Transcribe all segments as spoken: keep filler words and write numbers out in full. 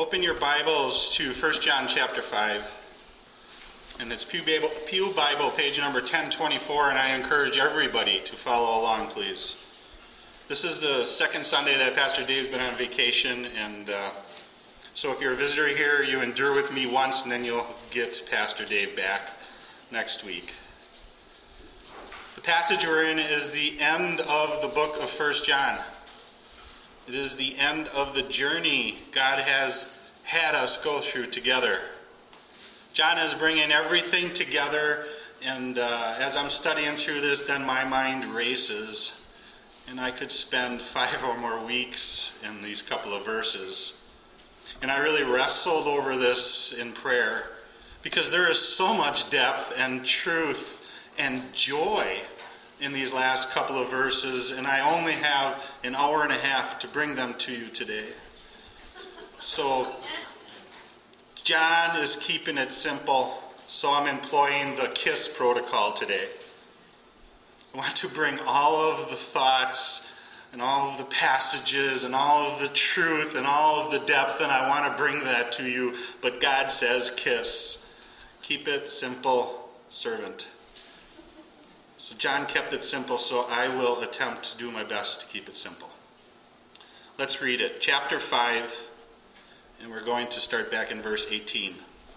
Open your Bibles to First John chapter five. And it's Pew Bible, Pew Bible page number ten twenty-four, and I encourage everybody to follow along, please. This is the second Sunday that Pastor Dave's been on vacation, and uh, so if you're a visitor here, you endure with me once, and then you'll get Pastor Dave back next week. The passage we're in is the end of the book of First John. It is the end of the journey God has had us go through together. John is bringing everything together, and uh, as I'm studying through this, then my mind races, and I could spend five or more weeks in these couple of verses. And I really wrestled over this in prayer, because there is so much depth and truth and joy in these last couple of verses, and I only have an hour and a half to bring them to you today. So, John is keeping it simple, so I'm employing the KISS protocol today. I want to bring all of the thoughts and all of the passages and all of the truth and all of the depth, and I want to bring that to you, but God says KISS. Keep it simple, servant. So John kept it simple, so I will attempt to do my best to keep it simple. Let's read it. Chapter five, and we're going to start back in verse eighteen.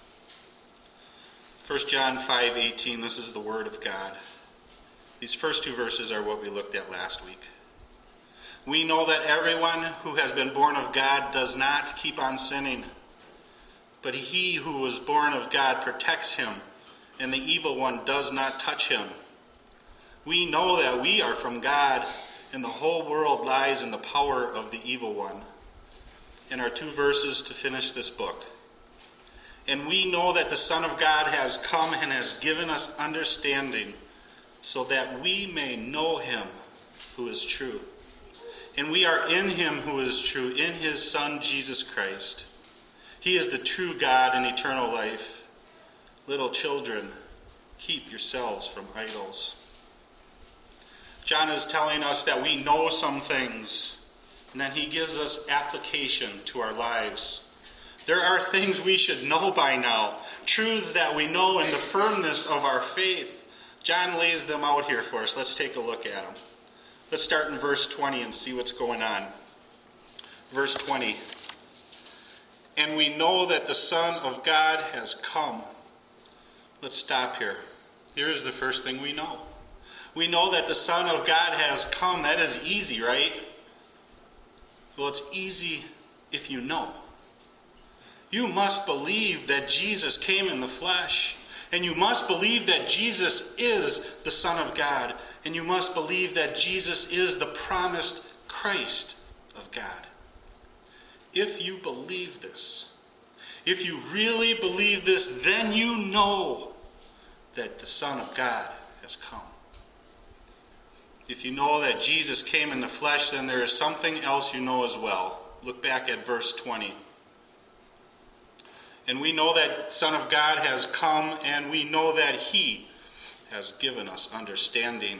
First John five eighteen, this is the word of God. These first two verses are what we looked at last week. We know that everyone who has been born of God does not keep on sinning, but he who was born of God protects him, and the evil one does not touch him. We know that we are from God, and the whole world lies in the power of the evil one. And our two verses to finish this book. And we know that the Son of God has come and has given us understanding, so that we may know him who is true. And we are in him who is true, in his Son Jesus Christ. He is the true God and eternal life. Little children, keep yourselves from idols. John is telling us that we know some things, and then he gives us application to our lives. There are things we should know by now, truths that we know in the firmness of our faith. John lays them out here for us. Let's take a look at them. Let's start in verse twenty and see what's going on. Verse twenty. And we know that the Son of God has come. Let's stop here. Here's the first thing we know. We know that the Son of God has come. That is easy, right? Well, it's easy if you know. You must believe that Jesus came in the flesh. And you must believe that Jesus is the Son of God. And you must believe that Jesus is the promised Christ of God. If you believe this, if you really believe this, then you know that the Son of God has come. If you know that Jesus came in the flesh, then there is something else you know as well. Look back at verse twenty. And we know that Son of God has come, and we know that he has given us understanding.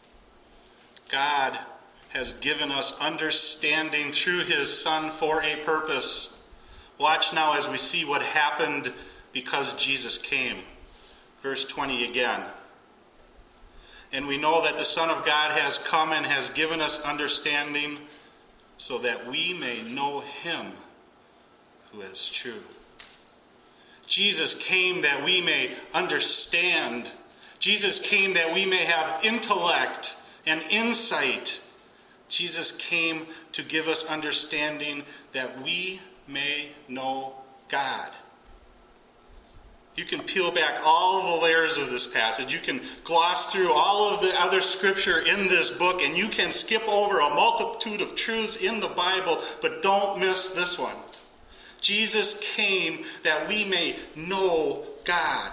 God has given us understanding through his Son for a purpose. Watch now as we see what happened because Jesus came. Verse twenty again. And we know that the Son of God has come and has given us understanding, so that we may know him who is true. Jesus came that we may understand. Jesus came that we may have intellect and insight. Jesus came to give us understanding that we may know God. You can peel back all of the layers of this passage. You can gloss through all of the other scripture in this book, and you can skip over a multitude of truths in the Bible, but don't miss this one. Jesus came that we may know God.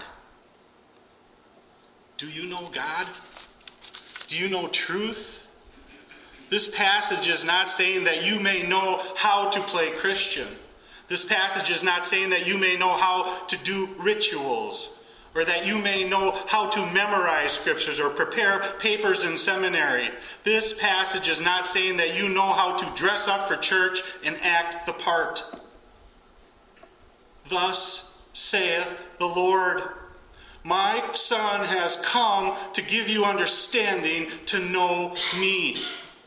Do you know God? Do you know truth? This passage is not saying that you may know how to play Christian. This passage is not saying that you may know how to do rituals, or that you may know how to memorize scriptures or prepare papers in seminary. This passage is not saying that you know how to dress up for church and act the part. Thus saith the Lord, my Son has come to give you understanding to know me.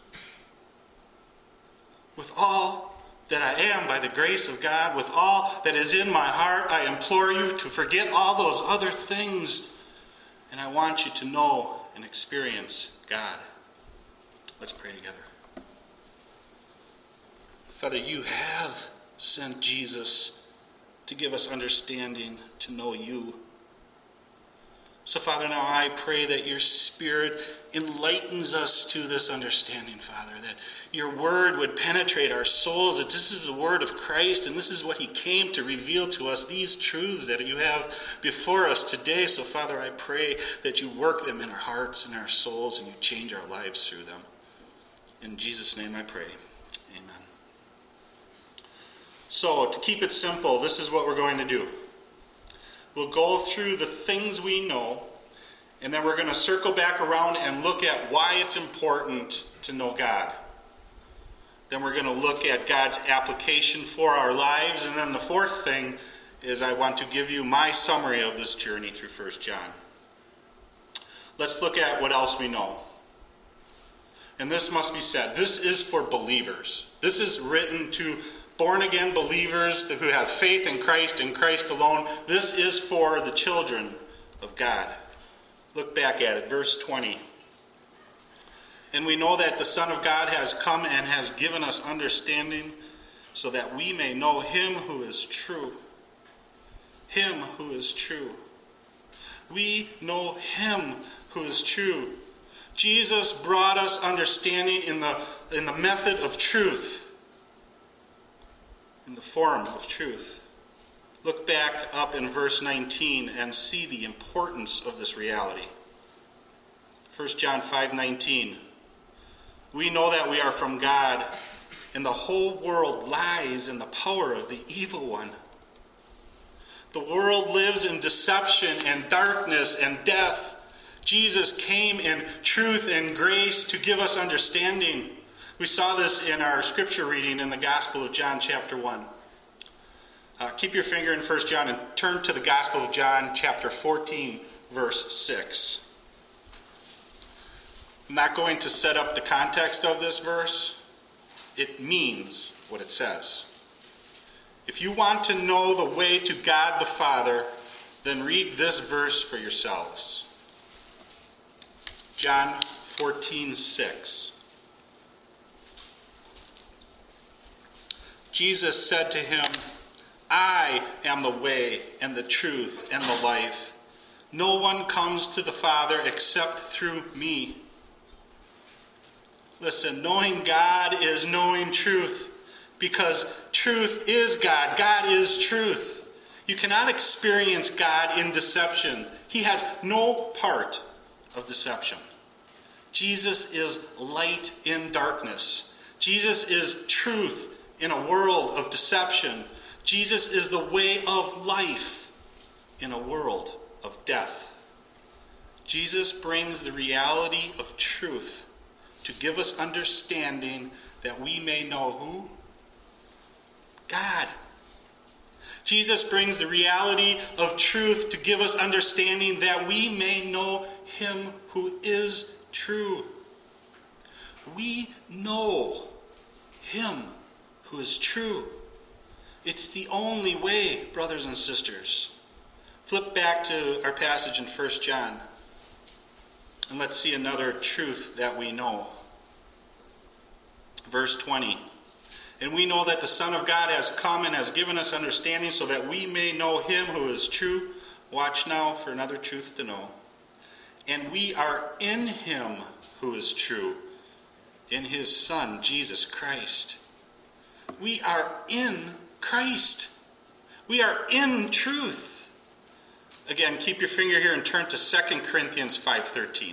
With all that I am by the grace of God, with all that is in my heart, I implore you to forget all those other things. And I want you to know and experience God. Let's pray together. Father, you have sent Jesus to give us understanding to know you. So, Father, now I pray that your Spirit enlightens us to this understanding, Father, that your word would penetrate our souls, that this is the word of Christ, and this is what he came to reveal to us, these truths that you have before us today. So, Father, I pray that you work them in our hearts and our souls, and you change our lives through them. In Jesus' name I pray. Amen. So, to keep it simple, this is what we're going to do. We'll go through the things we know, and then we're going to circle back around and look at why it's important to know God. Then we're going to look at God's application for our lives, and then the fourth thing is I want to give you my summary of this journey through First John. Let's look at what else we know. And this must be said, this is for believers. This is written to born-again believers who have faith in Christ and Christ alone. This is for the children of God. Look back at it, verse twenty. And we know that the Son of God has come and has given us understanding so that we may know him who is true. Him who is true. We know him who is true. Jesus brought us understanding in the, in the method of truth. In the form of truth. Look back up in verse nineteen and see the importance of this reality. First John five nineteen. We know that we are from God, and the whole world lies in the power of the evil one. The world lives in deception and darkness and death. Jesus came in truth and grace to give us understanding. We saw this in our scripture reading in the Gospel of John chapter one. Uh, keep your finger in First John and turn to the Gospel of John chapter fourteen, verse six. I'm not going to set up the context of this verse. It means what it says. If you want to know the way to God the Father, then read this verse for yourselves. John fourteen six. Jesus said to him, I am the way and the truth and the life. No one comes to the Father except through me. Listen, knowing God is knowing truth, because truth is God. God is truth. You cannot experience God in deception. He has no part of deception. Jesus is light in darkness. Jesus is truth in a world of deception. Jesus is the way of life in a world of death. Jesus brings the reality of truth to give us understanding that we may know who? God. Jesus brings the reality of truth to give us understanding that we may know him who is true. We know him who is true. It's the only way, brothers and sisters. Flip back to our passage in First John. And let's see another truth that we know. Verse twenty. And we know that the Son of God has come and has given us understanding so that we may know him who is true. Watch now for another truth to know. And we are in him who is true, in his Son, Jesus Christ. We are in Christ. We are in truth. Again, keep your finger here and turn to Second Corinthians five thirteen.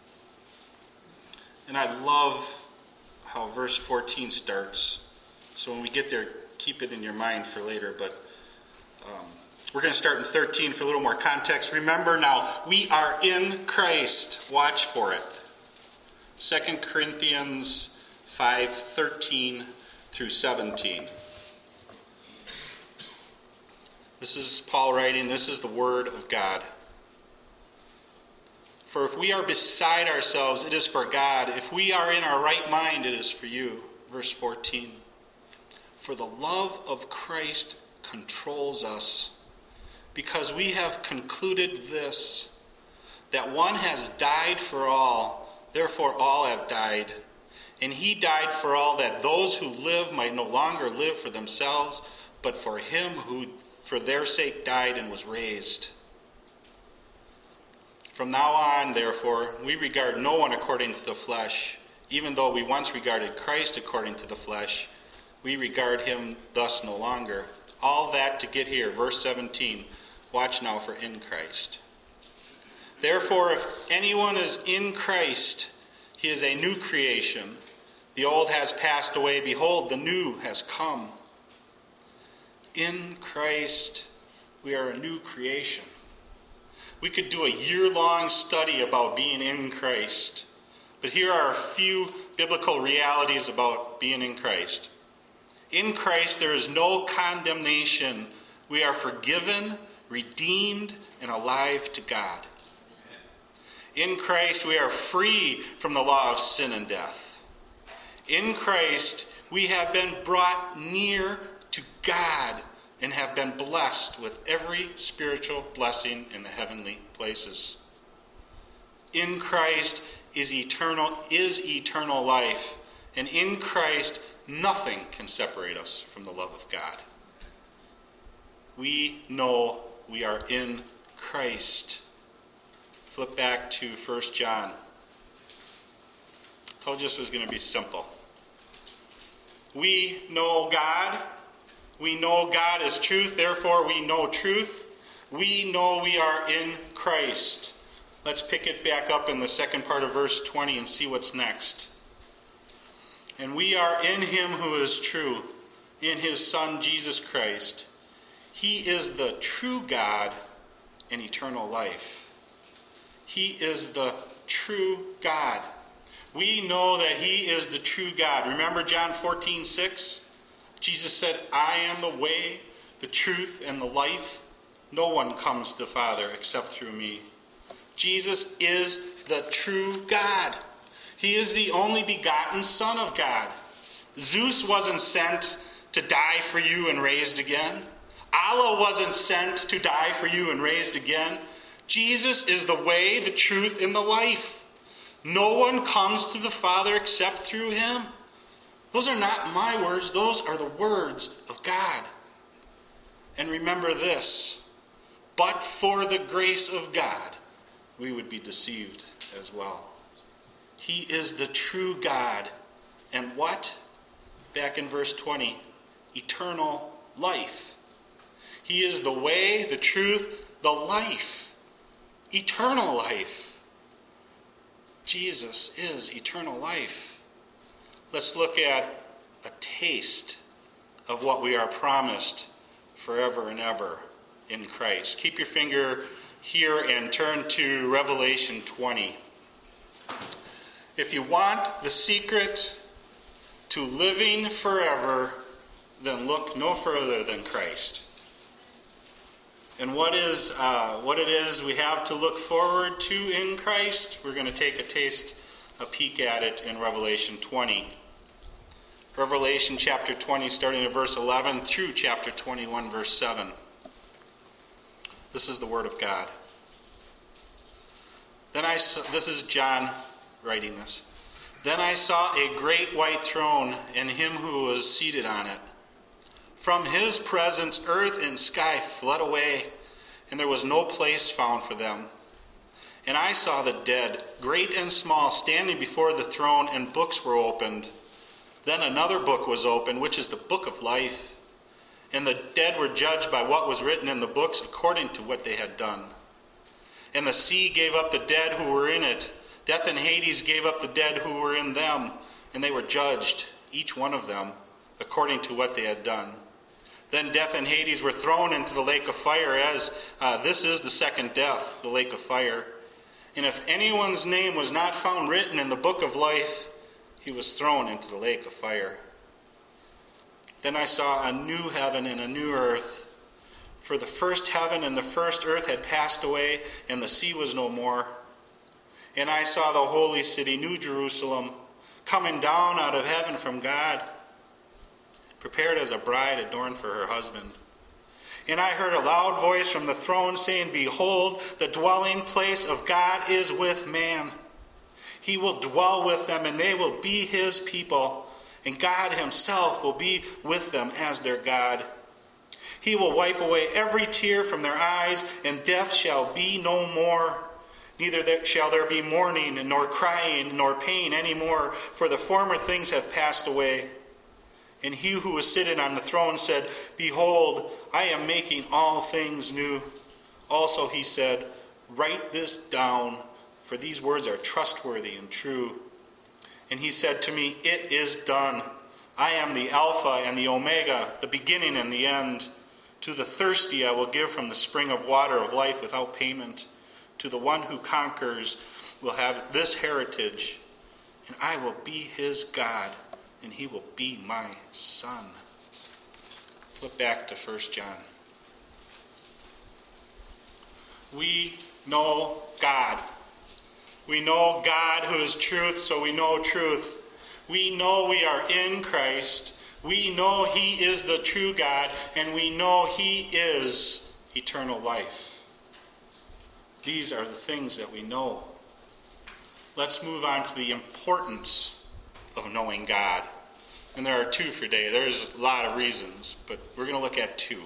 And I love how verse fourteen starts. So when we get there, keep it in your mind for later. But um, we're going to start in thirteen for a little more context. Remember now, we are in Christ. Watch for it. Second Corinthians five thirteen through seventeen. This is Paul writing, this is the word of God. For if we are beside ourselves, it is for God. If we are in our right mind, it is for you. Verse fourteen. For the love of Christ controls us, because we have concluded this, that one has died for all, therefore all have died. And he died for all, that those who live might no longer live for themselves, but for him who for their sake died and was raised. From now on, therefore, we regard no one according to the flesh. Even though we once regarded Christ according to the flesh, we regard him thus no longer. All that to get here, verse seventeen. Watch now for in Christ. Therefore, if anyone is in Christ, he is a new creation. The old has passed away. Behold, the new has come. In Christ, we are a new creation. We could do a year-long study about being in Christ. But here are a few biblical realities about being in Christ. In Christ, there is no condemnation. We are forgiven, redeemed, and alive to God. In Christ, we are free from the law of sin and death. In Christ, we have been brought near to God and have been blessed with every spiritual blessing in the heavenly places. In Christ is eternal is eternal life, and in Christ nothing can separate us from the love of God. We know we are in Christ. Flip back to First John. I told you this was going to be simple. We know God. We know God is truth, therefore we know truth. We know we are in Christ. Let's pick it back up in the second part of verse twenty and see what's next. And we are in him who is true, in his Son Jesus Christ. He is the true God and eternal life. He is the true God. We know that he is the true God. Remember John fourteen six? Jesus said, I am the way, the truth, and the life. No one comes to the Father except through me. Jesus is the true God. He is the only begotten Son of God. Zeus wasn't sent to die for you and raised again. Allah wasn't sent to die for you and raised again. Jesus is the way, the truth, and the life. No one comes to the Father except through him. Those are not my words. Those are the words of God. And remember this. But for the grace of God, we would be deceived as well. He is the true God. And what? Back in verse twenty. Eternal life. He is the way, the truth, the life. Eternal life. Jesus is eternal life. Let's look at a taste of what we are promised forever and ever in Christ. Keep your finger here and turn to Revelation twenty. If you want the secret to living forever, then look no further than Christ. And what is uh, what it is we have to look forward to in Christ, we're going to take a taste, a peek at it in Revelation twenty. Revelation chapter twenty, starting at verse eleven through chapter twenty-one, verse seven. This is the word of God. Then I saw, this is John writing this. Then I saw a great white throne and him who was seated on it. From his presence earth and sky fled away, and there was no place found for them. And I saw the dead, great and small, standing before the throne, and books were opened. Then another book was opened, which is the book of life. And the dead were judged by what was written in the books according to what they had done. And the sea gave up the dead who were in it. Death and Hades gave up the dead who were in them, and they were judged, each one of them, according to what they had done. Then death and Hades were thrown into the lake of fire, as uh, this is the second death, the lake of fire. And if anyone's name was not found written in the book of life, he was thrown into the lake of fire. Then I saw a new heaven and a new earth, For the first heaven and the first earth had passed away, and the sea was no more. And I saw the holy city, New Jerusalem, coming down out of heaven from God, prepared as a bride adorned for her husband. And I heard a loud voice from the throne saying, Behold, the dwelling place of God is with man. He will dwell with them, and they will be his people, and God himself will be with them as their God. He will wipe away every tear from their eyes, and death shall be no more. Neither there shall there be mourning, nor crying, nor pain any more, for the former things have passed away. And he who was sitting on the throne said, Behold, I am making all things new. Also he said, Write this down, for these words are trustworthy and true. And he said to me, It is done. I am the Alpha and the Omega, the beginning and the end. To the thirsty I will give from the spring of water of life without payment. To the one who conquers will have this heritage, and I will be his God, and he will be my son. Flip back to First John. We know God. We know God who is truth, so we know truth. We know we are in Christ. We know he is the true God, and we know he is eternal life. These are the things that we know. Let's move on to the importance of knowing God. And there are two for today. There's a lot of reasons, but we're going to look at two.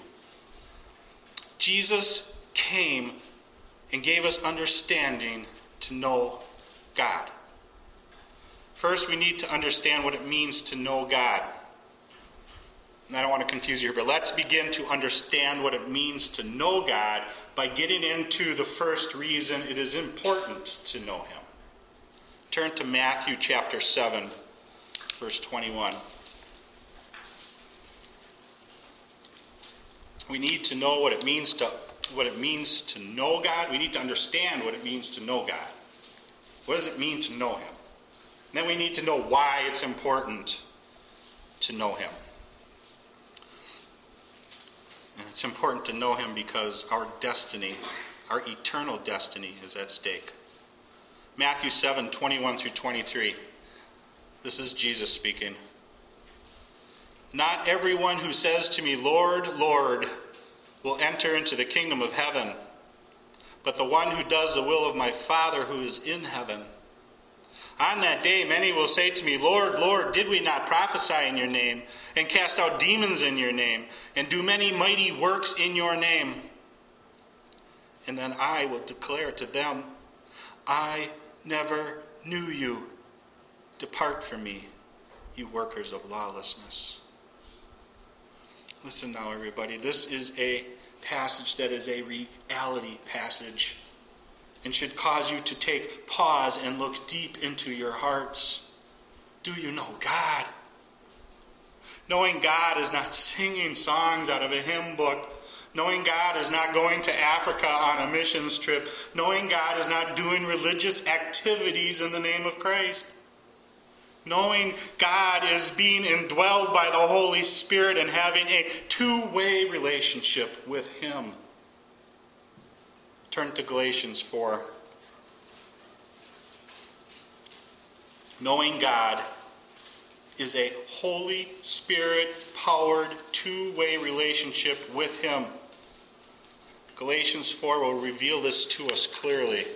Jesus came and gave us understanding to know God. First, we need to understand what it means to know God. And I don't want to confuse you here, but let's begin to understand what it means to know God by getting into the first reason it is important to know him. Turn to Matthew chapter seven, verse twenty-one. We need to know what it means to what it means to know God. We need to understand what it means to know God. What does it mean to know him? And then we need to know why it's important to know him. And it's important to know him because our destiny, our eternal destiny, is at stake. Matthew seven, twenty-one through twenty-three. This is Jesus speaking. Not everyone who says to me, Lord, Lord, will enter into the kingdom of heaven, but the one who does the will of my Father who is in heaven. On that day, many will say to me, Lord, Lord, did we not prophesy in your name, and cast out demons in your name, and do many mighty works in your name? And then I will declare to them, I never knew you. Depart from me, you workers of lawlessness. Listen now, everybody. This is a passage that is a reality passage, and should cause you to take pause and look deep into your hearts. Do you know God? Knowing God is not singing songs out of a hymn book. Knowing God is not going to Africa on a missions trip. Knowing God is not doing religious activities in the name of Christ. Knowing God is being indwelled by the Holy Spirit and having a two-way relationship with him. Turn to Galatians four. Knowing God is a Holy Spirit-powered two-way relationship with him. Galatians four will reveal this to us clearly.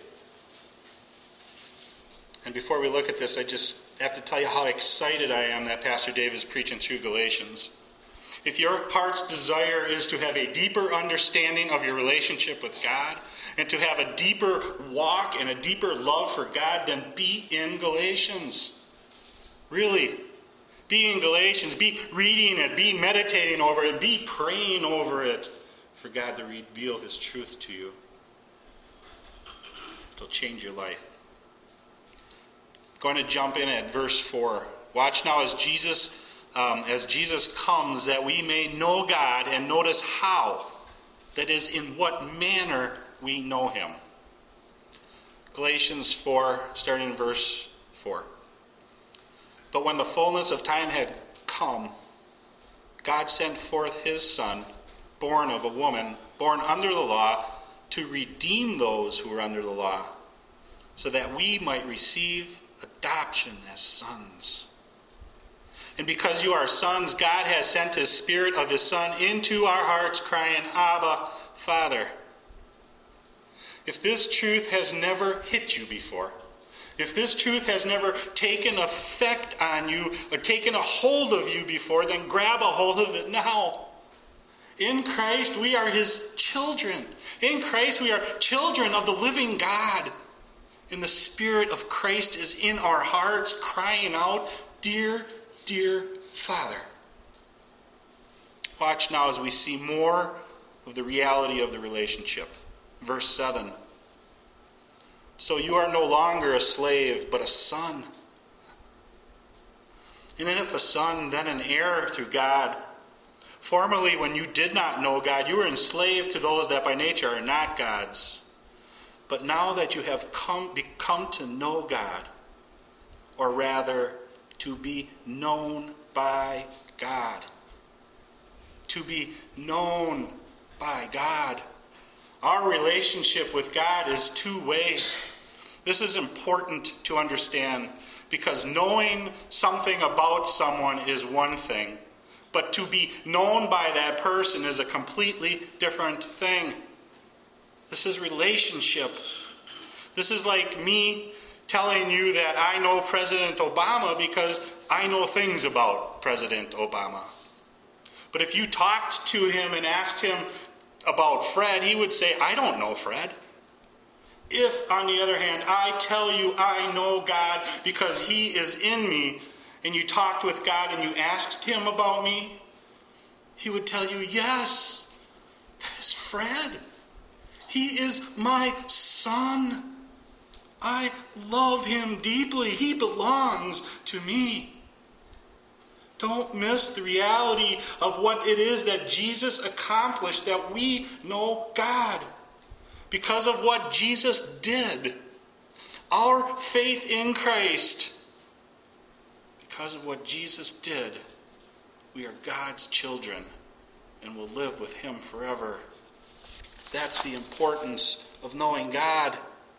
And before we look at this, I just have to tell you how excited I am that Pastor Dave is preaching through Galatians. If your heart's desire is to have a deeper understanding of your relationship with God, and to have a deeper walk and a deeper love for God, then be in Galatians. Really. Be in Galatians. Be reading it. Be meditating over it. Be praying over it for God to reveal his truth to you. It'll change your life. Going to jump in at verse four. Watch now as Jesus, um, as Jesus comes, that we may know God, and notice how. That is, in what manner we know him. Galatians four, starting in verse four. But when the fullness of time had come, God sent forth his Son, born of a woman, born under the law, to redeem those who are under the law, so that we might receive adoption as sons. And because you are sons, God has sent his Spirit of his Son into our hearts, crying, Abba, Father. If this truth has never hit you before, if this truth has never taken effect on you or taken a hold of you before, then grab a hold of it now. In Christ, we are his children. In Christ, we are children of the living God. And the Spirit of Christ is in our hearts, crying out, Dear, dear Father. Watch now as we see more of the reality of the relationship. Verse seven. So you are no longer a slave, but a son. And if a son, then an heir through God. Formerly, when you did not know God, you were enslaved to those that by nature are not God's. But now that you have come, become to know God, or rather, to be known by God. To be known by God. Our relationship with God is two-way. This is important to understand because knowing something about someone is one thing, but to be known by that person is a completely different thing. This is relationship. This is like me telling you that I know President Obama because I know things about President Obama. But if you talked to him and asked him about Fred, he would say, I don't know Fred. If, on the other hand, I tell you I know God because he is in me, and you talked with God and you asked him about me, he would tell you, yes, that is Fred. He is my son. I love him deeply. He belongs to me. Don't miss the reality of what it is that Jesus accomplished, that we know God. Because of what Jesus did, our faith in Christ, because of what Jesus did, we are God's children and will live with him forever. That's the importance of knowing God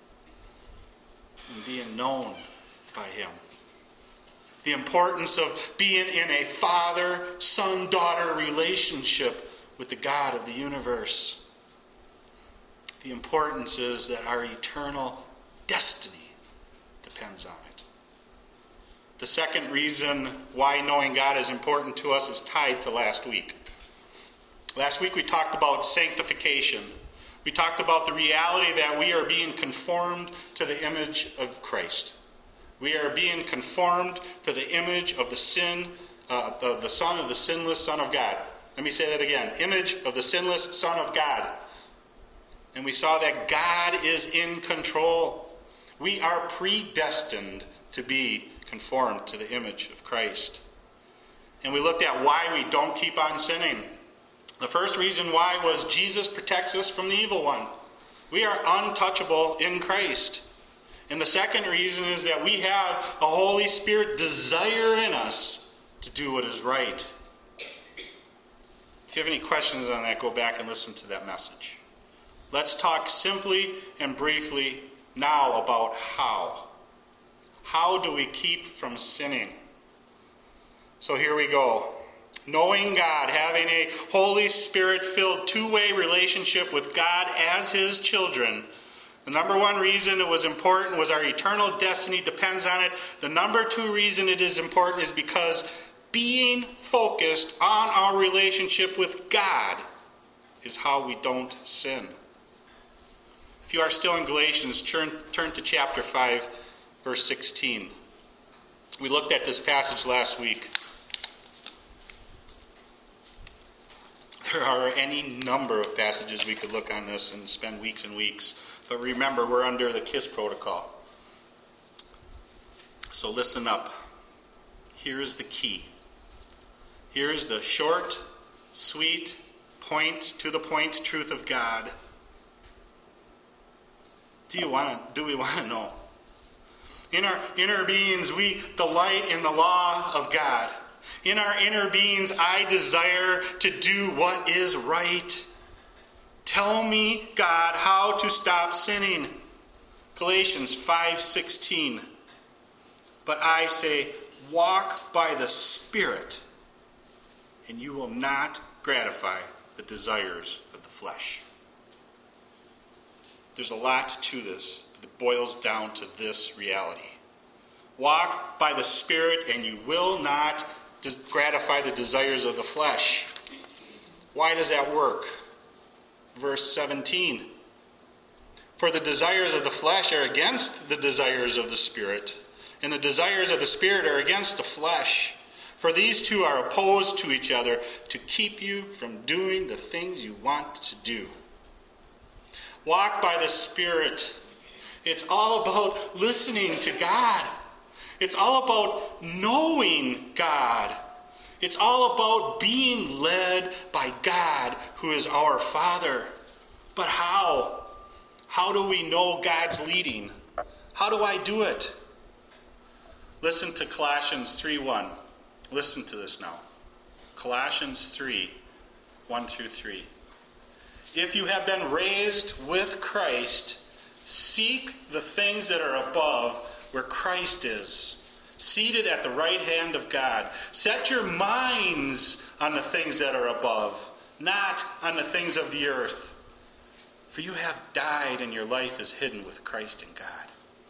and being known by him. The importance of being in a father-son-daughter relationship with the God of the universe. The importance is that our eternal destiny depends on it. The second reason why knowing God is important to us is tied to last week. Last week we talked about sanctification. We talked about the reality that we are being conformed to the image of Christ. We are being conformed to the image of the sin, uh, the, the Son of the sinless Son of God. Let me say that again. Image of the sinless Son of God. And we saw that God is in control. We are predestined to be conformed to the image of Christ. And we looked at why we don't keep on sinning. The first reason why was Jesus protects us from the evil one. We are untouchable in Christ. And the second reason is that we have a Holy Spirit desire in us to do what is right. If you have any questions on that, go back and listen to that message. Let's talk simply and briefly now about how. How do we keep from sinning? So here we go. Knowing God, having a Holy Spirit-filled two-way relationship with God as his children. The number one reason it was important was our eternal destiny depends on it. The number two reason it is important is because being focused on our relationship with God is how we don't sin. If you are still in Galatians, turn, turn to chapter five, verse sixteen. We looked at this passage last week. There are any number of passages we could look on this and spend weeks and weeks. But remember, we're under the KISS protocol. So listen up. Here is the key. Here is the short, sweet, point to the point truth of God. Do you want to, do we want to know? In our inner beings, we delight in the law of God. In our inner beings, I desire to do what is right. Tell me, God, how to stop sinning. Galatians five sixteen. But I say, walk by the Spirit, and you will not gratify the desires of the flesh. There's a lot to this that boils down to this reality. Walk by the Spirit, and you will not gratify the desires of the flesh. Why does that work? Verse seventeen. For the desires of the flesh are against the desires of the Spirit, and the desires of the Spirit are against the flesh. For these two are opposed to each other to keep you from doing the things you want to do. Walk by the Spirit. It's all about listening to God. It's all about knowing God. It's all about being led by God, who is our Father. But how? How do we know God's leading? How do I do it? Listen to Colossians three one. Listen to this now. Colossians three, one through three. If you have been raised with Christ, seek the things that are above, where Christ is, seated at the right hand of God. Set your minds on the things that are above, not on the things of the earth. For you have died, and your life is hidden with Christ in God.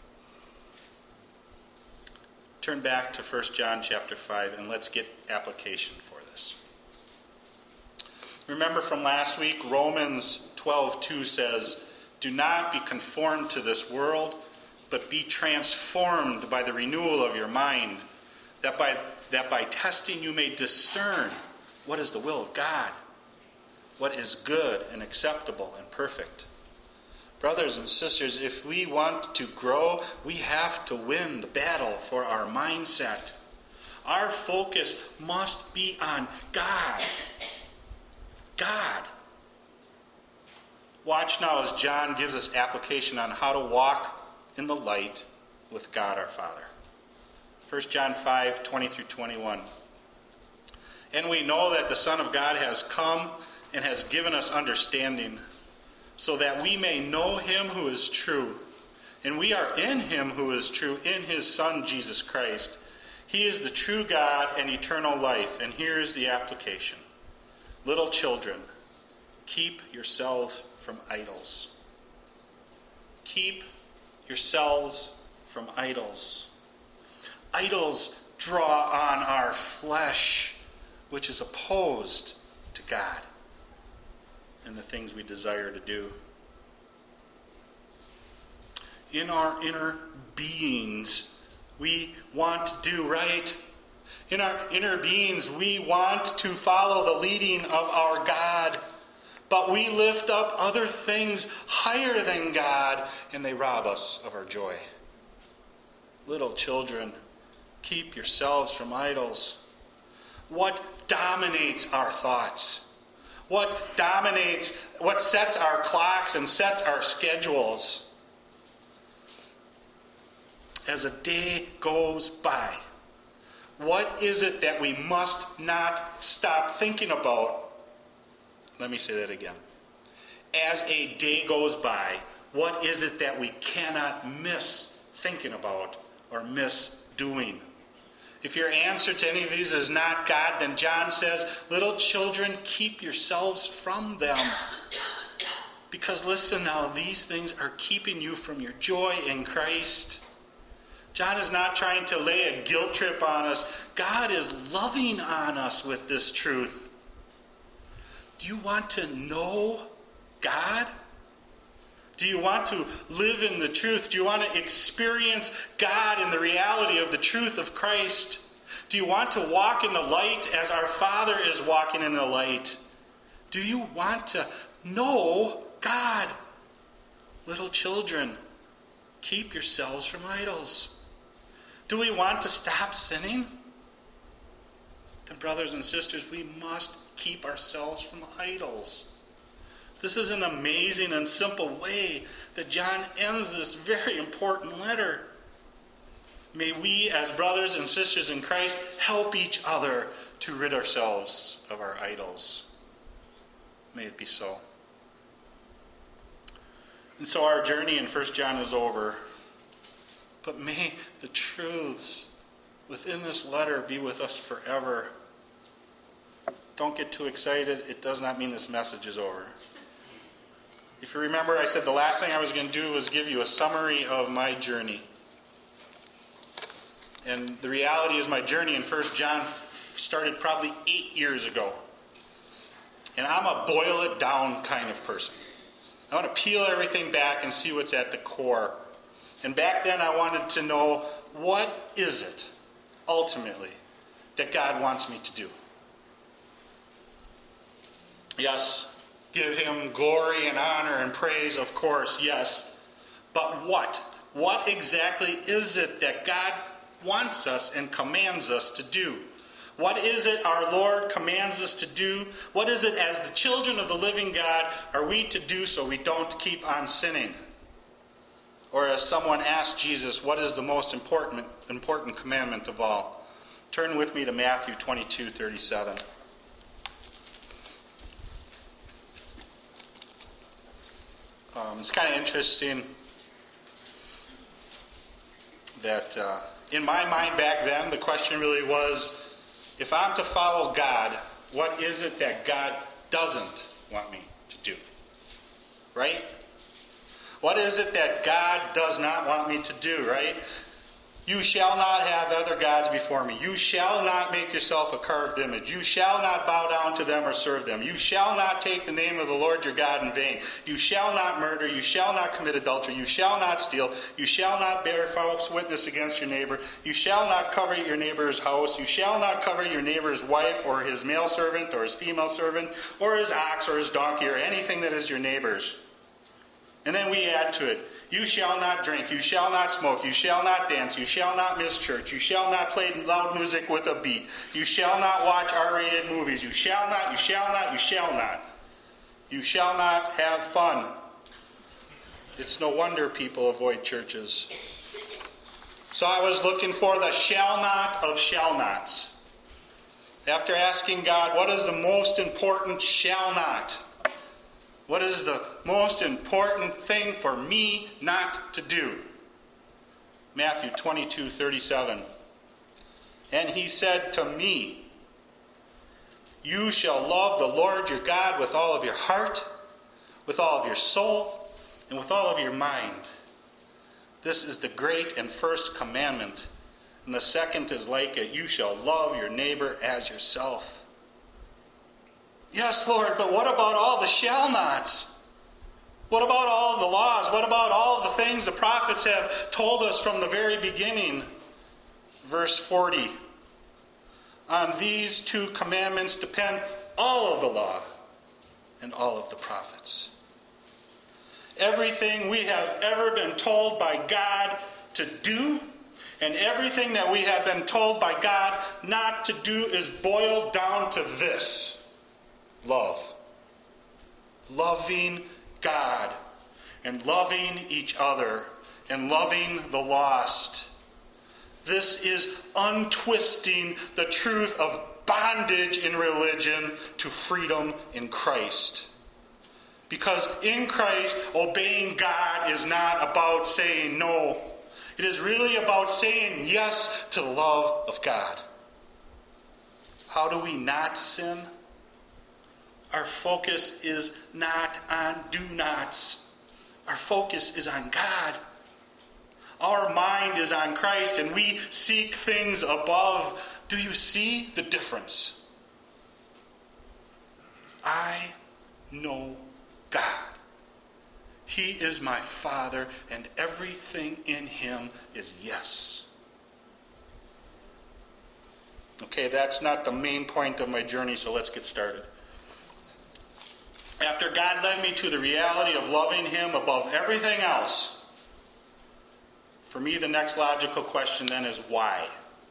Turn back to First John chapter five, and let's get application for this. Remember from last week, Romans twelve two says, do not be conformed to this world, but be transformed by the renewal of your mind, that by, that by testing you may discern what is the will of God, what is good and acceptable and perfect. Brothers and sisters, if we want to grow, we have to win the battle for our mindset. Our focus must be on God. God. Watch now as John gives us application on how to walk in the light with God our Father. First John five, twenty through twenty-one. And we know that the Son of God has come and has given us understanding, so that we may know him who is true. And we are in him who is true, in his Son Jesus Christ. He is the true God and eternal life. And here is the application. Little children, keep yourselves from idols. Keep yourselves from idols. Idols draw on our flesh, which is opposed to God and the things we desire to do. In our inner beings, we want to do right. In our inner beings, we want to follow the leading of our God. But we lift up other things higher than God, and they rob us of our joy. Little children, keep yourselves from idols. What dominates our thoughts? What dominates, what sets our clocks and sets our schedules? As a day goes by, what is it that we must not stop thinking about? Let me say that again. As a day goes by, what is it that we cannot miss thinking about or miss doing? If your answer to any of these is not God, then John says, little children, keep yourselves from them. Because listen now, these things are keeping you from your joy in Christ. John is not trying to lay a guilt trip on us. God is loving on us with this truth. Do you want to know God? Do you want to live in the truth? Do you want to experience God in the reality of the truth of Christ? Do you want to walk in the light as our Father is walking in the light? Do you want to know God? Little children, keep yourselves from idols. Do we want to stop sinning? Then, brothers and sisters, we must keep ourselves from idols. This is an amazing and simple way that John ends this very important letter. May we, as brothers and sisters in Christ, help each other to rid ourselves of our idols. May it be so. And so our journey in First John is over. But may the truths within this letter be with us forever. Don't get too excited. It does not mean this message is over. If you remember, I said the last thing I was going to do was give you a summary of my journey. And the reality is my journey in First John started probably eight years ago. And I'm a boil it down kind of person. I want to peel everything back and see what's at the core. And back then I wanted to know, what is it, ultimately, that God wants me to do? Yes, give him glory and honor and praise, of course, yes. But what? What exactly is it that God wants us and commands us to do? What is it our Lord commands us to do? What is it as the children of the living God are we to do so we don't keep on sinning? Or as someone asked Jesus, what is the most important, important commandment of all? Turn with me to Matthew twenty-two thirty-seven. Um, it's kind of interesting that uh, in my mind back then, the question really was, if I'm to follow God, what is it that God doesn't want me to do? Right? What is it that God does not want me to do, right? You shall not have other gods before me. You shall not make yourself a carved image. You shall not bow down to them or serve them. You shall not take the name of the Lord your God in vain. You shall not murder. You shall not commit adultery. You shall not steal. You shall not bear false witness against your neighbor. You shall not covet your neighbor's house. You shall not covet your neighbor's wife or his male servant or his female servant or his ox or his donkey or anything that is your neighbor's. And then we add to it, you shall not drink, you shall not smoke, you shall not dance, you shall not miss church, you shall not play loud music with a beat, you shall not watch R-rated movies, you shall not, you shall not, you shall not. You shall not have fun. It's no wonder people avoid churches. So I was looking for the shall not of shall nots. After asking God, what is the most important shall not? What is the most important thing for me not to do? Matthew twenty-two thirty-seven. And he said to me, you shall love the Lord your God with all of your heart, with all of your soul, and with all of your mind. This is the great and first commandment. And the second is like it. You shall love your neighbor as yourself. Yes, Lord, but what about all the shall nots? What about all of the laws? What about all of the things the prophets have told us from the very beginning? Verse forty. On these two commandments depend all of the law and all of the prophets. Everything we have ever been told by God to do, and everything that we have been told by God not to do, is boiled down to this. Love. Loving God and loving each other and loving the lost. This is untwisting the truth of bondage in religion to freedom in Christ. Because in Christ, obeying God is not about saying no. It is really about saying yes to the love of God. How do we not sin? Our focus is not on do-nots. Our focus is on God. Our mind is on Christ, and we seek things above. Do you see the difference? I know God. He is my Father, and everything in him is yes. Okay, that's not the main point of my journey, so let's get started. After God led me to the reality of loving him above everything else, for me the next logical question then is why?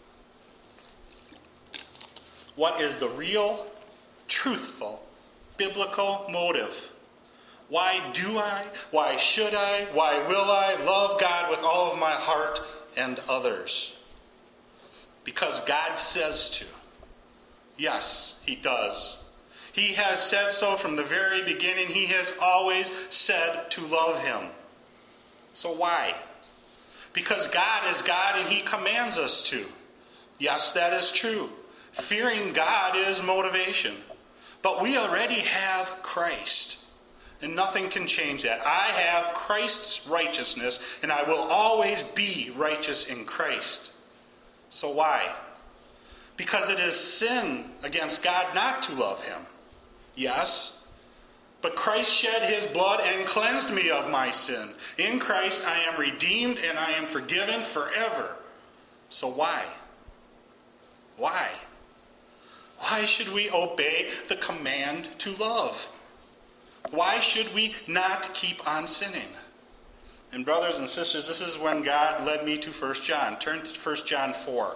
What is the real, truthful, biblical motive? Why do I? Why should I? Why will I love God with all of my heart and others? Because God says to. Yes, he does. He has said so from the very beginning. He has always said to love him. So why? Because God is God and he commands us to. Yes, that is true. Fearing God is motivation. But we already have Christ. And nothing can change that. I have Christ's righteousness, and I will always be righteous in Christ. So why? Because it is sin against God not to love him. Yes, but Christ shed his blood and cleansed me of my sin. In Christ I am redeemed and I am forgiven forever. So why? Why? Why should we obey the command to love? Why should we not keep on sinning? And brothers and sisters, this is when God led me to First John. Turn to First John four.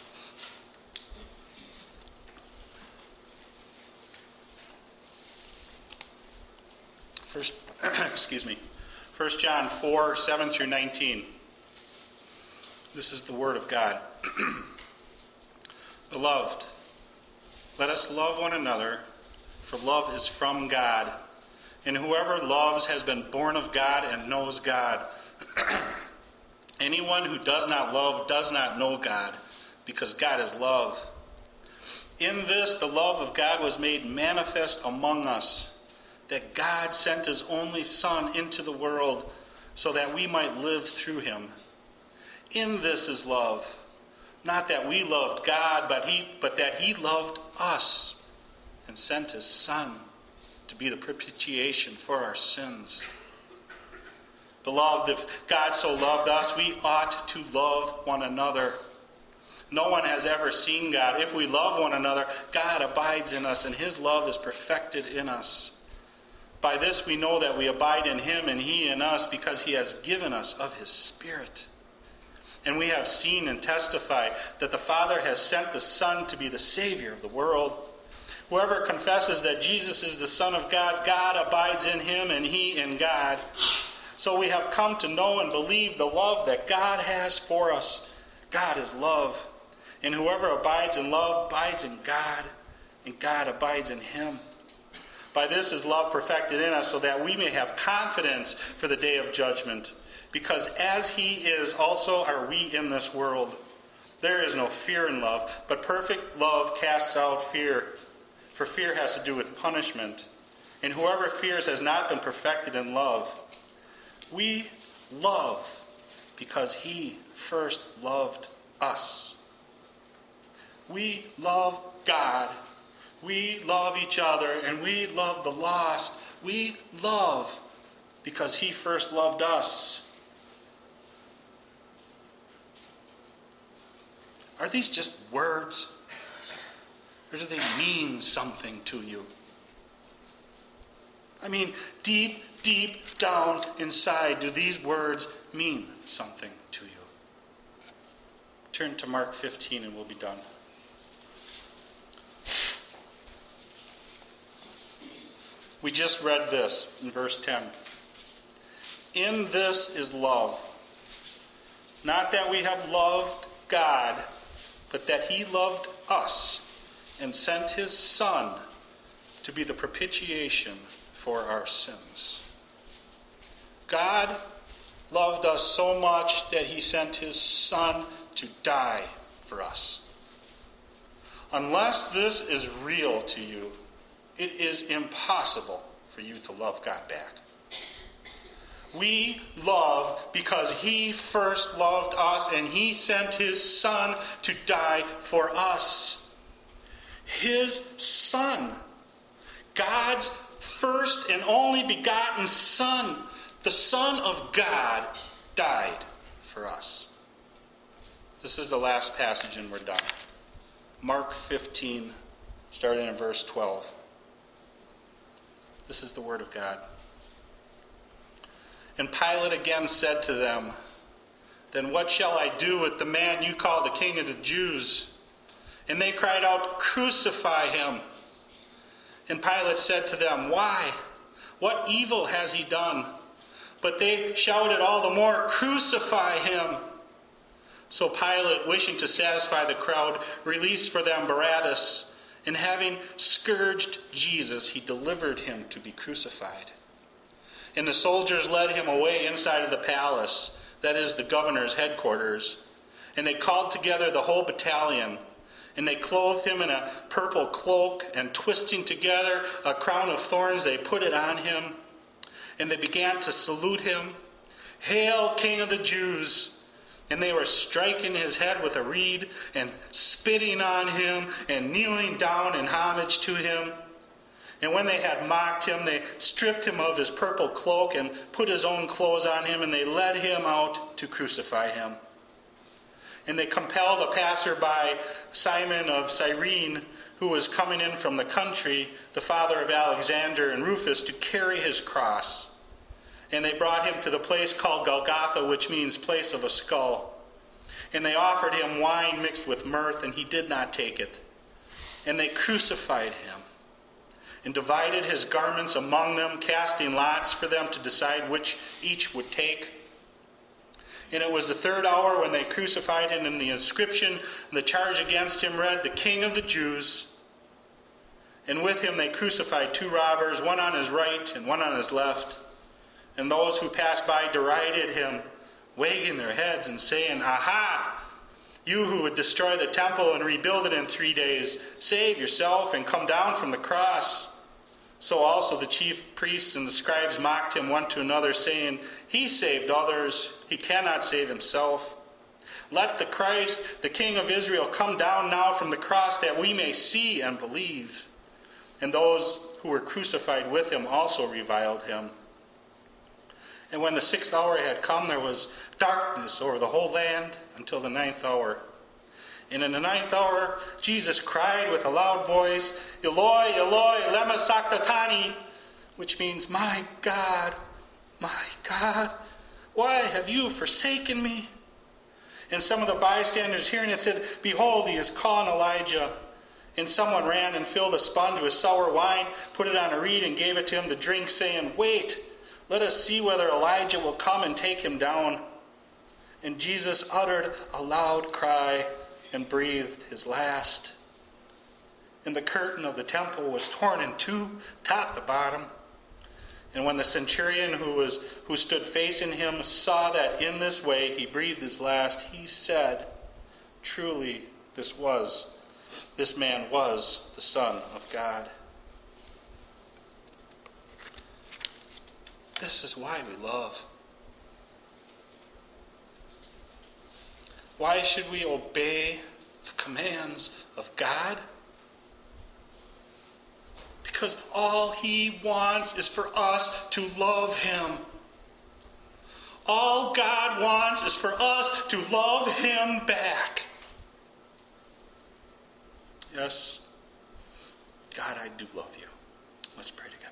First, excuse me. First John four, seven through nineteen. This is the word of God. Beloved, let us love one another, for love is from God. And whoever loves has been born of God and knows God. Anyone who does not love does not know God, because God is love. In this, the love of God was made manifest among us, that God sent his only Son into the world so that we might live through him. In this is love, not that we loved God, but he, but that he loved us and sent his Son to be the propitiation for our sins. Beloved, if God so loved us, we ought to love one another. No one has ever seen God. If we love one another, God abides in us, and his love is perfected in us. By this we know that we abide in him and he in us, because he has given us of his Spirit. And we have seen and testified that the Father has sent the Son to be the Savior of the world. Whoever confesses that Jesus is the Son of God, God abides in him and he in God. So we have come to know and believe the love that God has for us. God is love. And whoever abides in love abides in God, and God abides in him. By this is love perfected in us, so that we may have confidence for the day of judgment. Because as he is, also are we in this world. There is no fear in love, but perfect love casts out fear. For fear has to do with punishment. And whoever fears has not been perfected in love. We love because he first loved us. We love God. We love each other, and we love the lost. We love because he first loved us. Are these just words? Or do they mean something to you? I mean, deep, deep down inside, do these words mean something to you? Turn to Mark fifteen and we'll be done. We just read this in verse ten. In this is love. Not that we have loved God, but that he loved us and sent his Son to be the propitiation for our sins. God loved us so much that he sent his Son to die for us. Unless this is real to you, it is impossible for you to love God back. We love because he first loved us and he sent his Son to die for us. His Son, God's first and only begotten Son, the Son of God, died for us. This is the last passage and we're done. Mark fifteen, starting in verse twelve. This is the word of God. And Pilate again said to them, Then what shall I do with the man you call the King of the Jews? And they cried out, Crucify him. And Pilate said to them, Why? What evil has he done? But they shouted all the more, Crucify him. So Pilate, wishing to satisfy the crowd, released for them Barabbas, And having scourged Jesus, he delivered him to be crucified. And the soldiers led him away inside of the palace, that is the governor's headquarters. And they called together the whole battalion. And they clothed him in a purple cloak, and twisting together a crown of thorns, they put it on him. And they began to salute him, "Hail, King of the Jews!" And they were striking his head with a reed, and spitting on him, and kneeling down in homage to him. And when they had mocked him, they stripped him of his purple cloak, and put his own clothes on him, and they led him out to crucify him. And they compelled a passerby, Simon of Cyrene, who was coming in from the country, the father of Alexander and Rufus, to carry his cross. And they brought him to the place called Golgotha, which means place of a skull. And they offered him wine mixed with mirth, and he did not take it. And they crucified him, and divided his garments among them, casting lots for them to decide which each would take. And it was the third hour when they crucified him, and the inscription and the charge against him read, "The King of the Jews." And with him they crucified two robbers, one on his right and one on his left. And those who passed by derided him, wagging their heads and saying, "Aha! You who would destroy the temple and rebuild it in three days, save yourself and come down from the cross." So also the chief priests and the scribes mocked him one to another, saying, "He saved others, he cannot save himself. Let the Christ, the King of Israel, come down now from the cross, that we may see and believe." And those who were crucified with him also reviled him. And when the sixth hour had come, there was darkness over the whole land until the ninth hour. And in the ninth hour, Jesus cried with a loud voice, "Eloi, Eloi, lema sabachthani," which means, "My God, my God, why have you forsaken me?" And some of the bystanders hearing it said, "Behold, he is calling Elijah." And someone ran and filled a sponge with sour wine, put it on a reed, and gave it to him to drink, saying, "Wait, let us see whether Elijah will come and take him down." And Jesus uttered a loud cry and breathed his last. And the curtain of the temple was torn in two, top to bottom. And when the centurion who was who stood facing him saw that in this way he breathed his last, he said, "Truly, this was, this man was the Son of God." This is why we love. Why should we obey the commands of God? Because all he wants is for us to love him. All God wants is for us to love him back. Yes, God, I do love you. Let's pray together.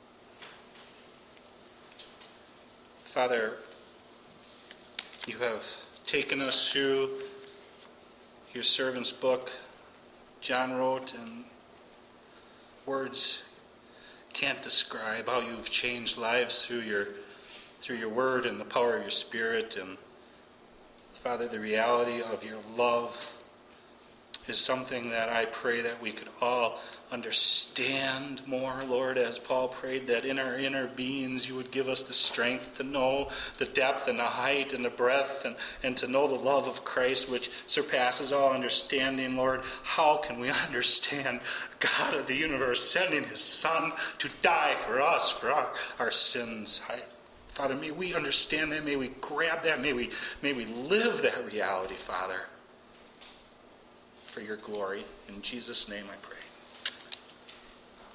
Father, you have taken us through your servant's book. John wrote, and words can't describe how you've changed lives through your through your word and the power of your Spirit. And Father, the reality of your love is something that I pray that we could all understand more, Lord, as Paul prayed that in our inner beings you would give us the strength to know the depth and the height and the breadth, and, and to know the love of Christ, which surpasses all understanding. Lord, how can we understand God of the universe sending his Son to die for us, for our, our sins? I, Father, may we understand that, may we grab that, may we, may we live that reality, Father, for your glory. In Jesus' name I pray.